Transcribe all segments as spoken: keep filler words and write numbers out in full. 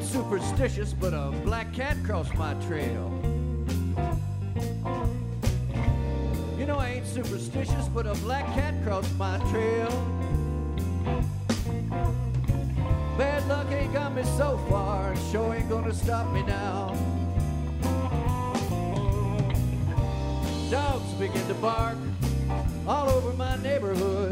superstitious, but a black cat crossed my trail. You know I ain't superstitious, but a black cat crossed my trail. Bad luck ain't got me so far, and sure ain't gonna stop me now. Dogs begin to bark all over my neighborhood.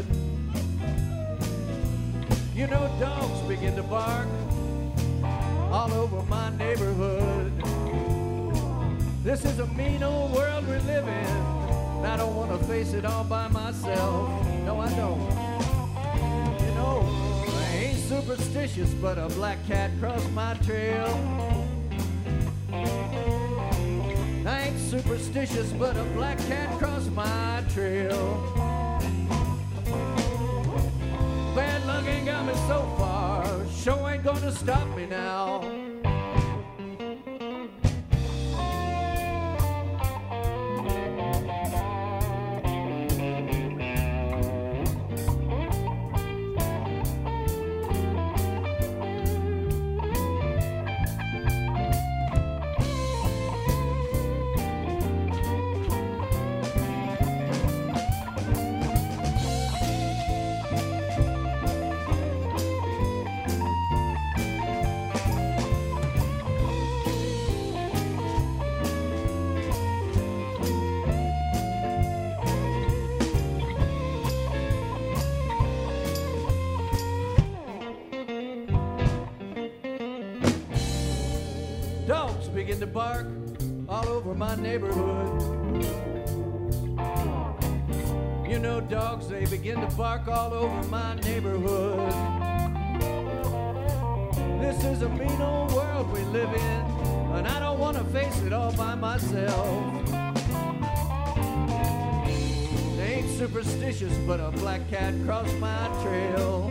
You know dogs begin to bark all over my neighborhood. This is a mean old world we live in, and I don't want to face it all by myself. No, I don't. You know, I ain't superstitious, but a black cat crossed my trail. I ain't superstitious, but a black cat crossed my trail. Bad luck ain't got me so far, sure ain't gonna stop me now. Dogs begin to bark all over my neighborhood. You know dogs, they begin to bark all over my neighborhood. This is a mean old world we live in, and I don't want to face it all by myself. They ain't superstitious, but a black cat crossed my trail.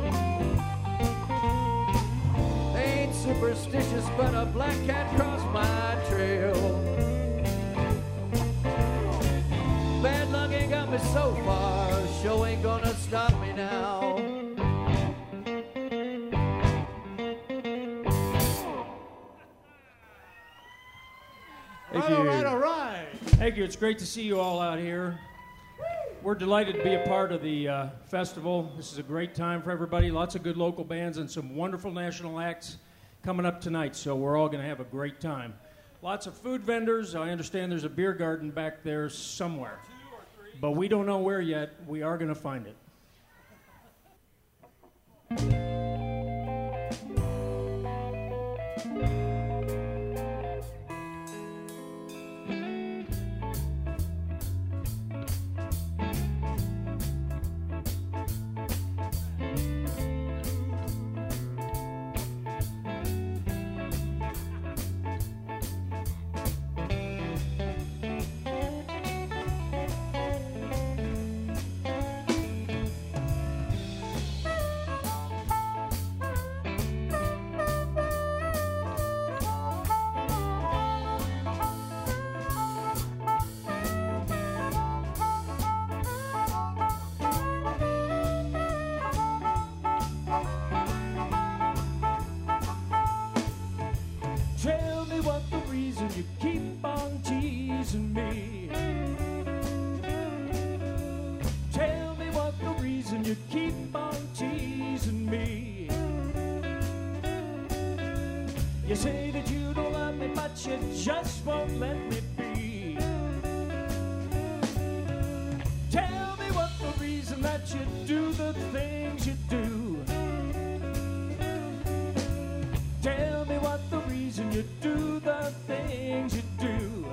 Superstitious, but a black cat crossed my trail. Bad luck ain't got me so far, sure ain't gonna stop me now. Thank you. All right, all right. Thank you. It's great to see you all out here. We're delighted to be a part of the uh, festival. This is a great time for everybody. Lots of good local bands and some wonderful national acts coming up tonight, so we're all going to have a great time. Lots of food vendors. I understand there's a beer garden back there somewhere, but we don't know where yet. We are going to find it. You say that you don't love me, but you just won't let me be. Tell me what the reason that you do the things you do. Tell me what the reason you do the things you do.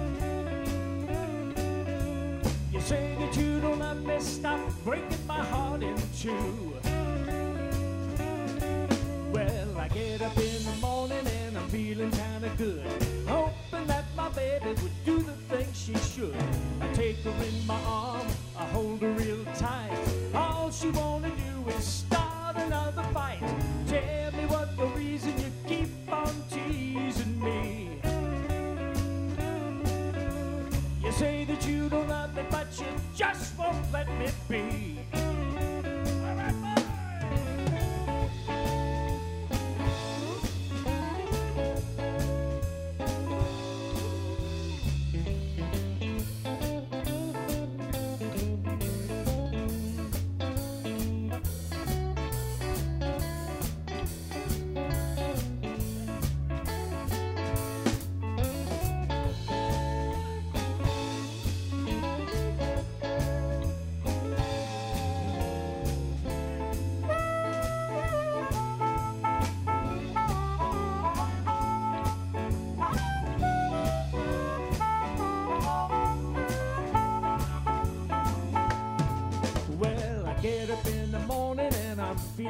You say that you don't love me, stop breaking my heart in two. Well, I get up in the morning and I'm feeling kinda good, hoping that my baby would do the things she should. I take her in my arm, I hold her real tight. All she wanna do is start another fight. Tell me what the reason you keep on teasing me. You say that you don't love me, but you just won't let me be.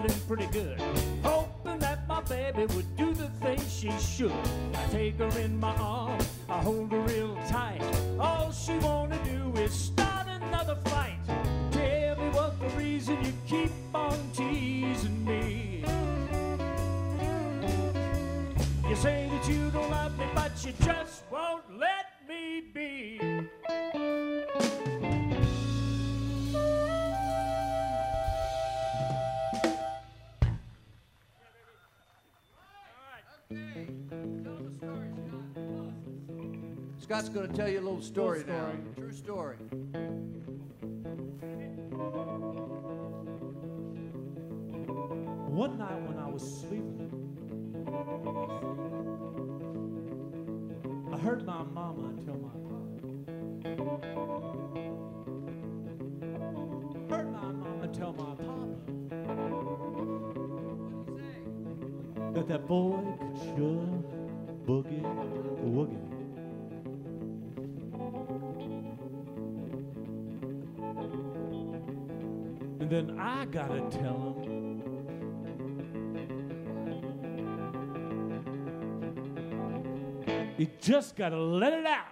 feeling pretty good, hoping that my baby would do the things she should. I take her in my arms, I hold her real tight. All she wanna do is start another fight. Tell me what the reason you keep on teasing me. You say that you don't love me, but you just won't let me be. Scott's going to tell you a little story, Little story. now. True story. One night when I was sleeping, I heard my mama tell my papa. Heard my mama tell my papa that that boy could sure boogie woogie. And then I gotta tell him, you just gotta let it out.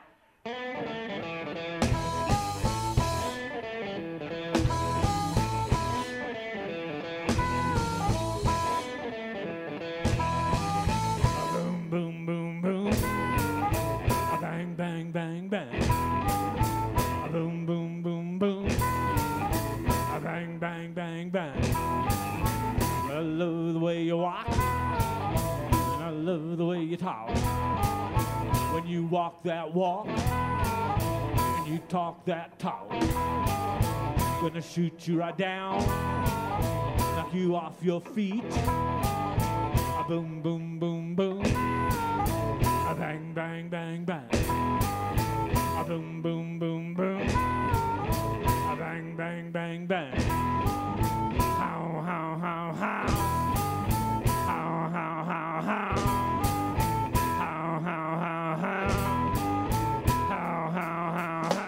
Boom, boom, boom, boom. A bang, bang, bang, bang. A boom, boom, boom, boom. A bang, bang, bang, bang. I love the way you walk, and I love the way you talk. When you walk that walk, and you talk that talk, gonna shoot you right down, knock you off your feet. A boom, boom, boom, boom. A bang, bang, bang, bang. A boom, boom, boom, boom. A bang, bang, bang, bang. How, how, how, how. How, how, how, how. How, how, how, how. How, how, how, how.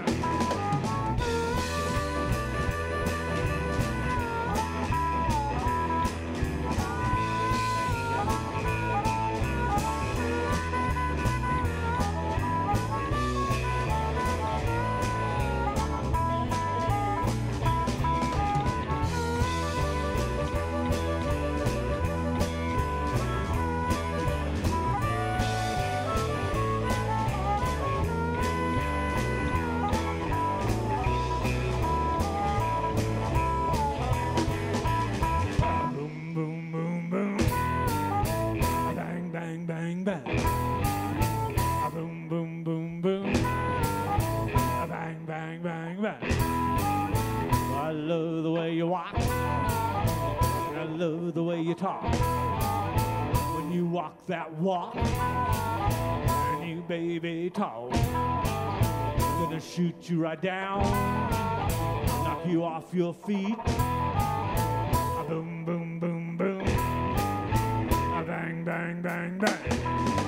Boom, boom, boom, boom. A bang, bang, bang, bang. A boom, boom, boom, boom. A bang, bang, bang, bang. I love the way you walk. I love the way you talk. When you walk that walk, and you baby talk, gonna shoot you right down, knock you off your feet. A boom, boom, boom, boom. A bang, bang, bang, bang.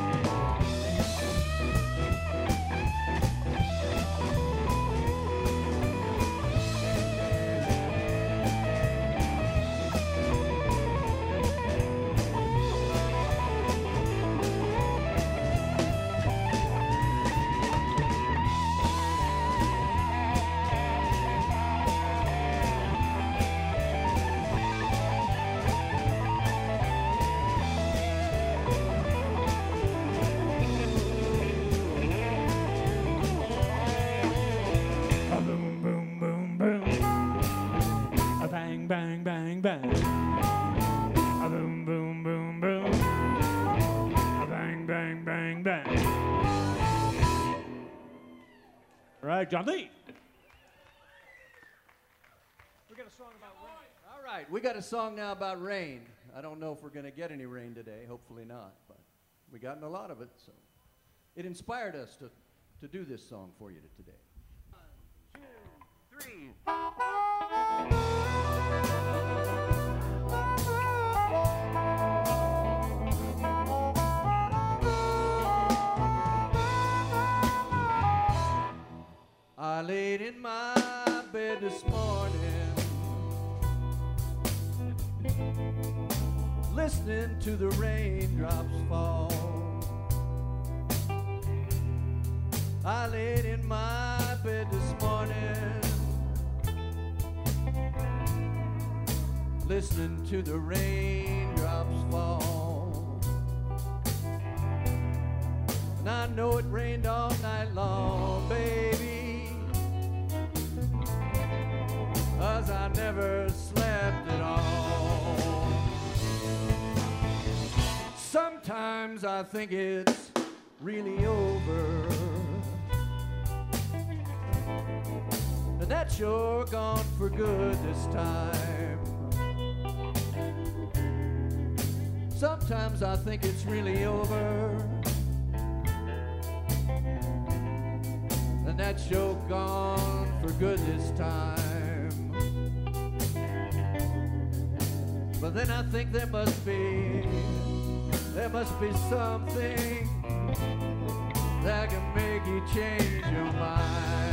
A boom, boom, boom, boom. A bang, bang, bang, bang. A boom, boom, boom, boom. A bang, bang, bang, bang. All right, John Lee. We got a song about rain. All right, we got a song now about rain. I don't know if we're going to get any rain today. Hopefully not, but we gotten a lot of it, so it inspired us to, to do this song for you today. One, two, three. I laid in my bed this morning listening to the raindrops fall. I laid in my bed this morning, listening to the raindrops fall. And I know it rained all night long, baby, 'cause I never slept at all. Sometimes I think it's really over, and that you're gone for good this time. Sometimes I think it's really over, and that you're gone for good this time. But then I think there must be, there must be something that can make you change your mind.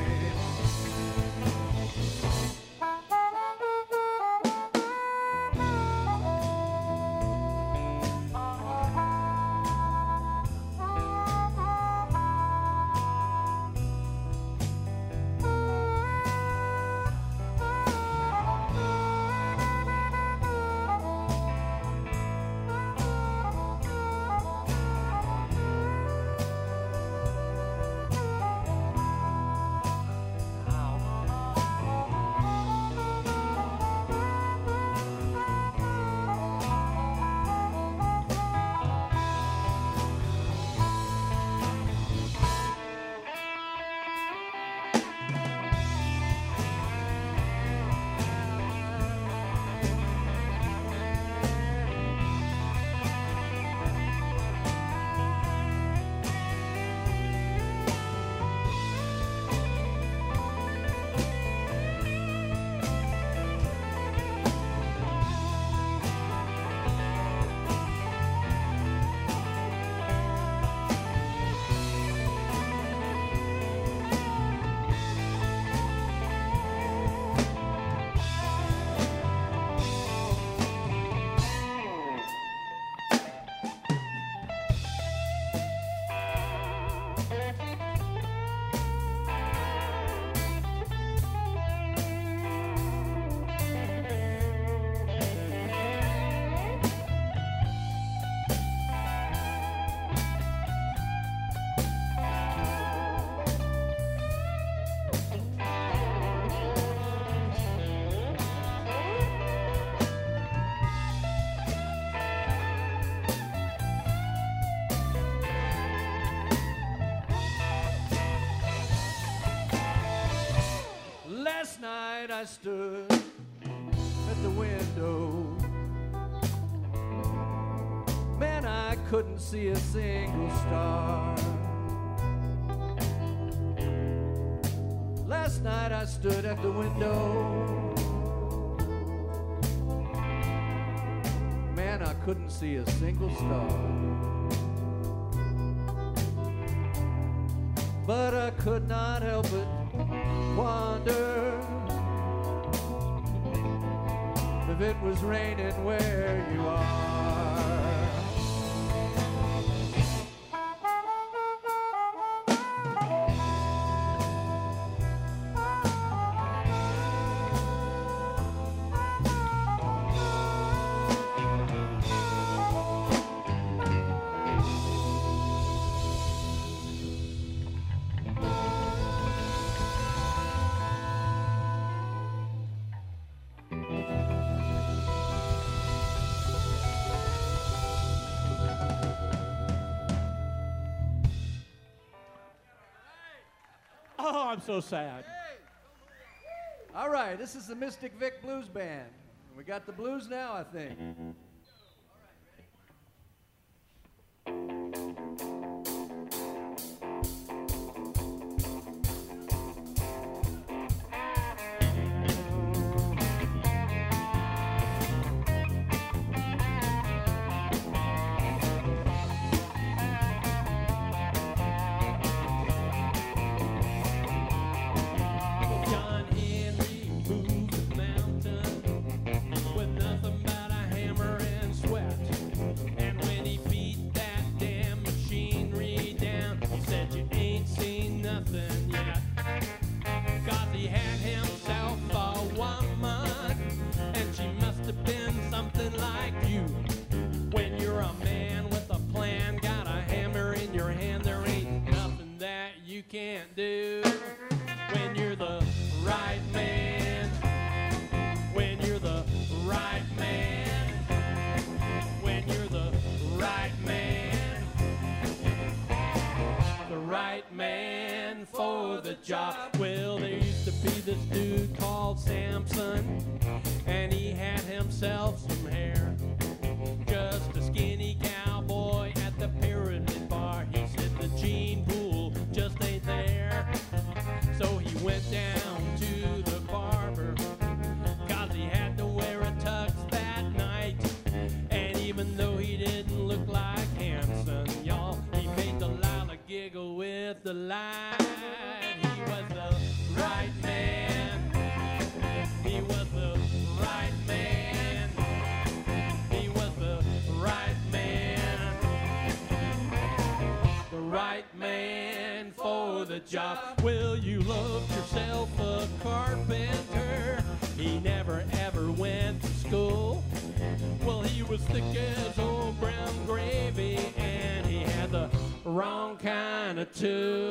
I stood at the window. Man, I couldn't see a single star. Last night I stood at the window. Man, I couldn't see a single star. But I could not help but wonder if it was raining where you are. Oh, I'm so sad. All right, this is the Mystic Vic Blues Band. We got the blues now, I think. John Henry moved the mountain with nothing but a hammer can't do when you're the right man. When you're the right man. When you're the right man. The right man for the job. Well, there used to be this dude called Samson, and he had himself some hair. Just a skinny cowboy at the Pyramid Bar. He said the gene pool just ain't there. So he went down to the barber, cause he had to wear a tux that night. And even though he didn't look like Hanson, y'all, he made Delilah giggle with the light. He was the right man. He was the right man. He was the right man. The right man for the job. Well, you loved yourself a carpenter. He never ever went to school. Well, he was thick as old brown gravy, and he had the wrong kind of tool.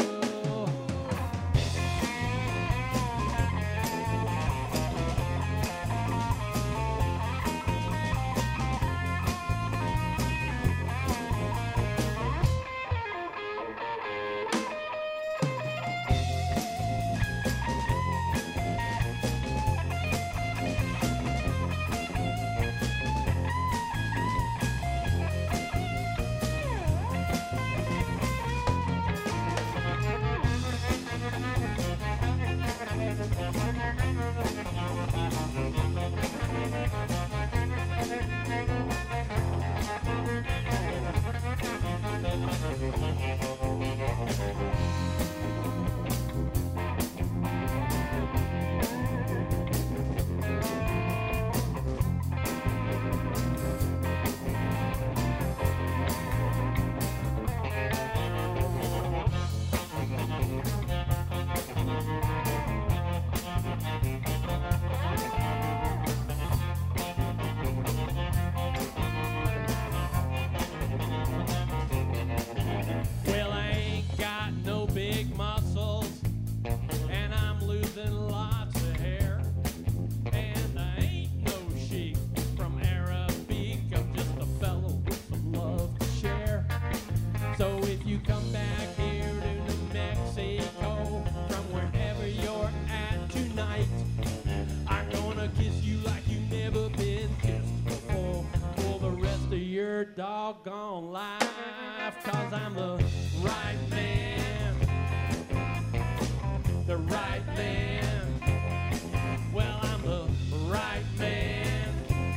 Doggone life, cause I'm the right man. The right man. Well, I'm the right man.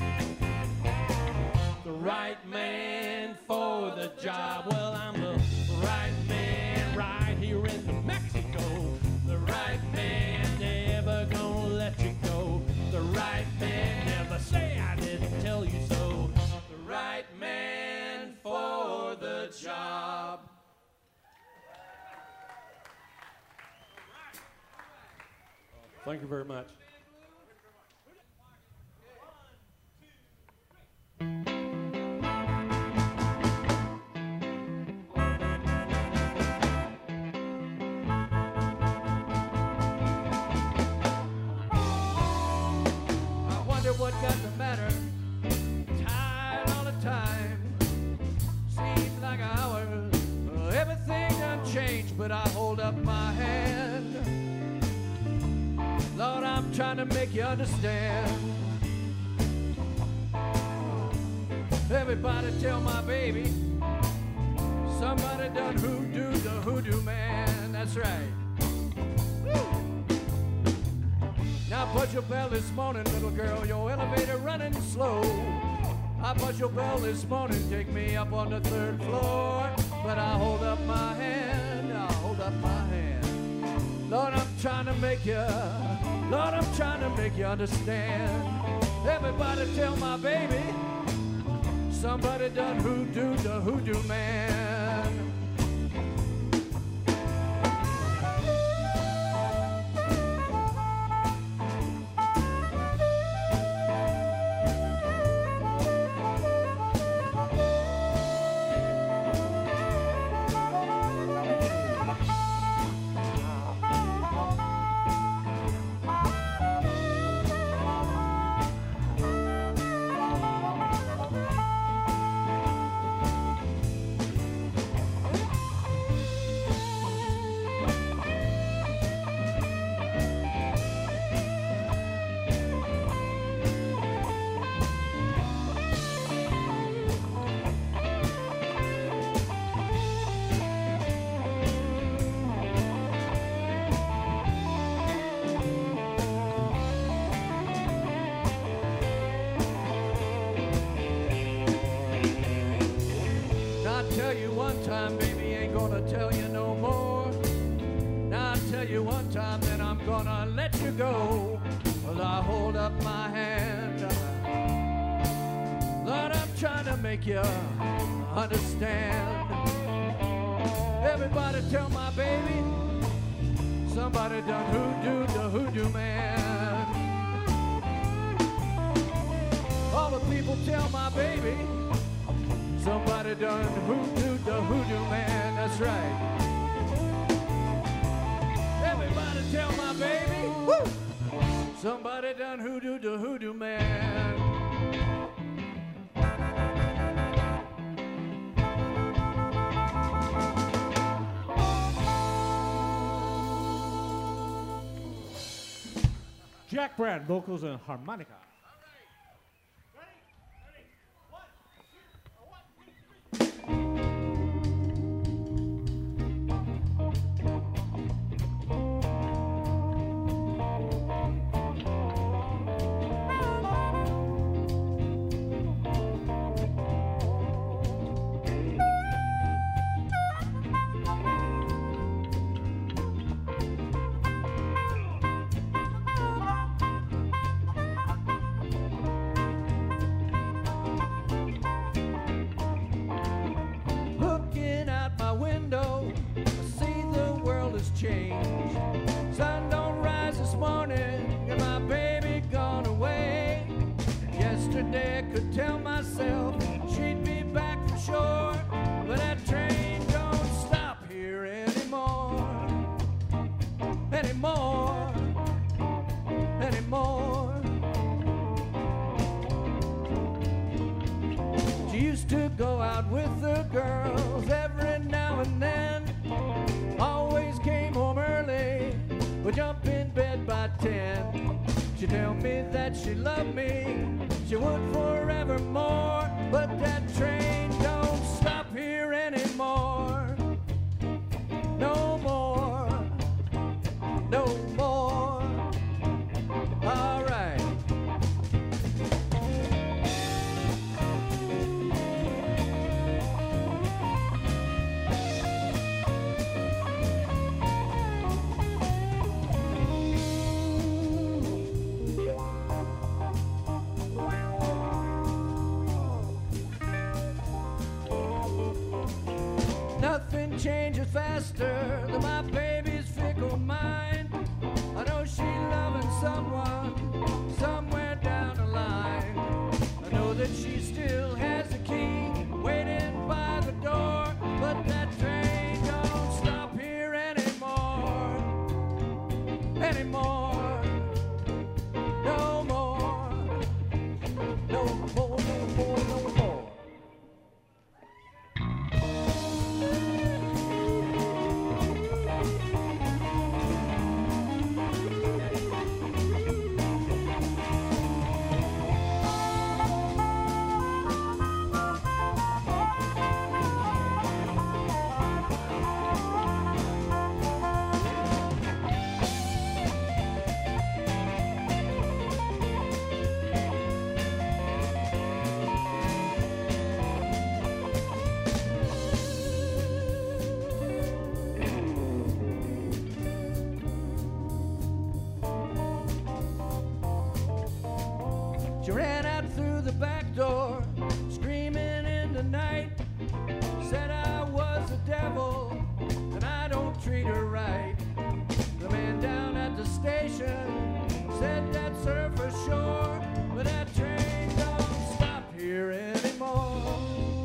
The right man for the job. Well, I'm the right man right here in New Mexico. The right man never gonna let you go. The right man never say I didn't tell you so. The right man for the job. Thank you very much. I wonder what got the matter. Tired all the time. Seems like hours. Everything done changed, but I hold up my hand. Lord, I'm trying to make you understand. Everybody tell my baby, somebody done hoodoo the hoodoo man. That's right. Woo. Now put your bell this morning, little girl, your elevator running slow. I put your bell this morning, take me up on the third floor. But I hold up my hand, I hold up my hand. Lord, I'm trying to make you, Lord, I'm trying to make you understand. Everybody tell my baby, somebody done hoodoo the hoodoo man. tell you one time, baby, ain't gonna tell you no more. Now I tell you one time, then I'm gonna let you go. Well, I hold up my hand. Lord, I'm trying to make you understand. Everybody tell my baby, somebody done hoodoo the hoodoo man. All the people tell my baby, somebody done hoodoo the hoodoo man. That's right. Everybody tell my baby, woo! Somebody done hoodoo the hoodoo man. Jack Brand, vocals and harmonica. Sun don't rise this morning and my baby gone away. Yesterday I could tell myself she'd be back for sure, but that train don't stop here anymore. Anymore. Anymore. She used to go out with the girls every now and then. Always came home early, would jump in bed by ten. She'd tell me that she loved me, she would forevermore. But that train don't stop here anymore. No more, no more. All right. Nothing changes faster than my baby's fickle mind. I know she's loving someone somewhere down the line. I know that she still has the key waiting by the door. But that train don't stop here anymore. Anymore. No more. No more, no more, no more. She ran out through the back door, screaming in the night. Said I was the devil, and I don't treat her right. The man down at the station said that's her for sure. But that train don't stop here anymore.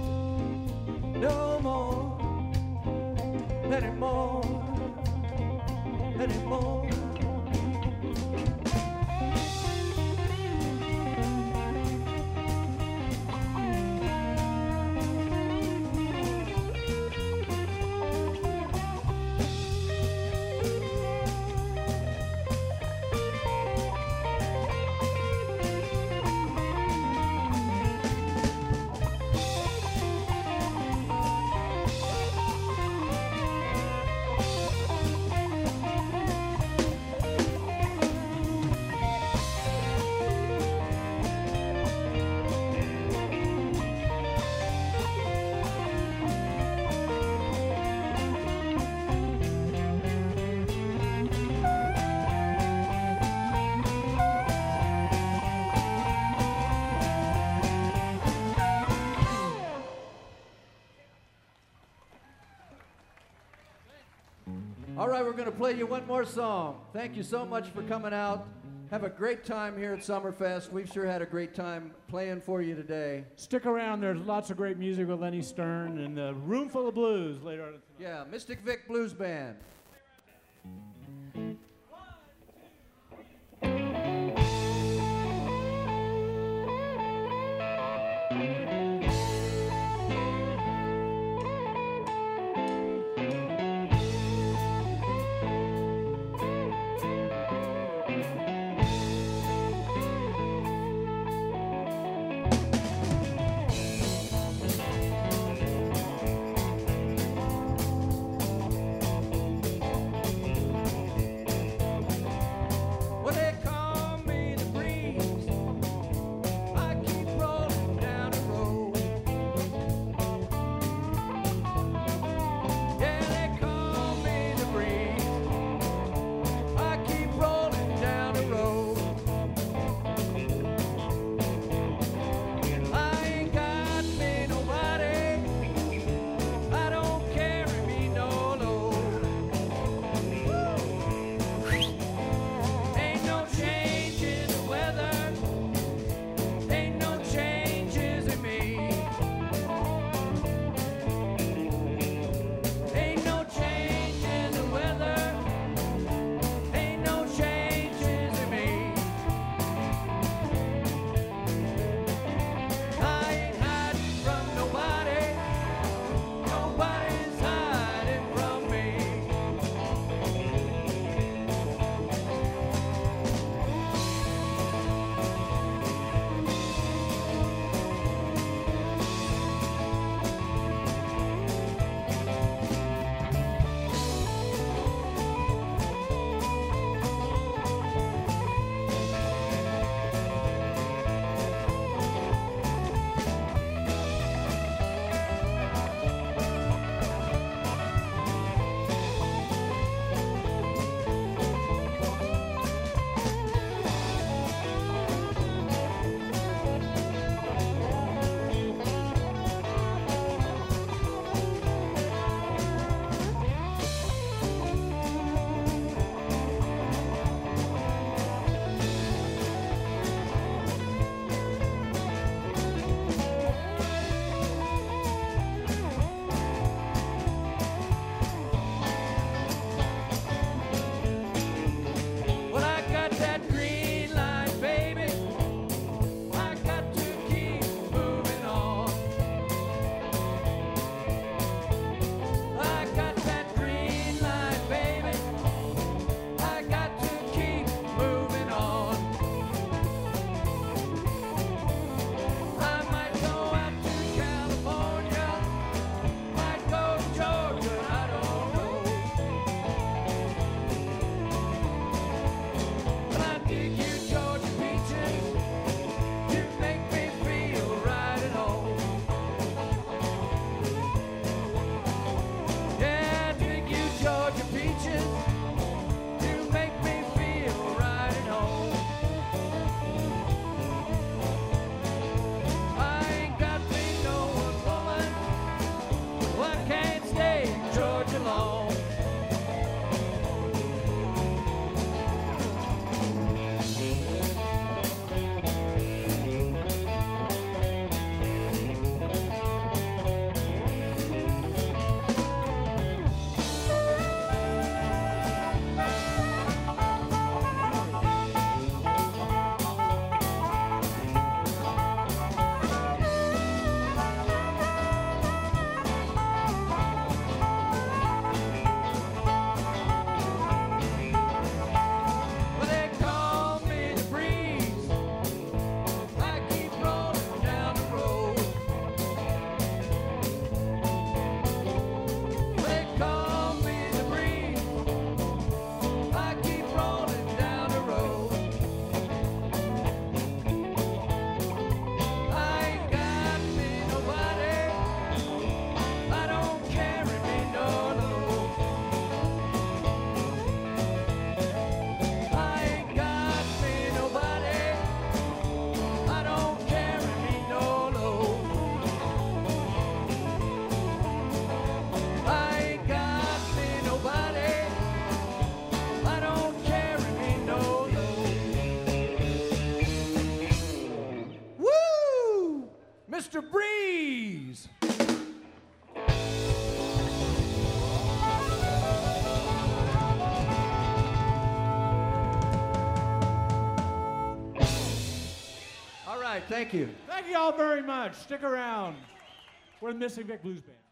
No more, anymore, anymore. All right, we're going to play you one more song. Thank you so much for coming out. Have a great time here at Summerfest. We've sure had a great time playing for you today. Stick around. There's lots of great music with Lenny Stern and the Room Full of Blues later on tonight. Yeah, Mystic Vic Blues Band. Mister Breeze. All right, thank you. Thank you all very much. Stick around. We're the Missing Vic Blues Band.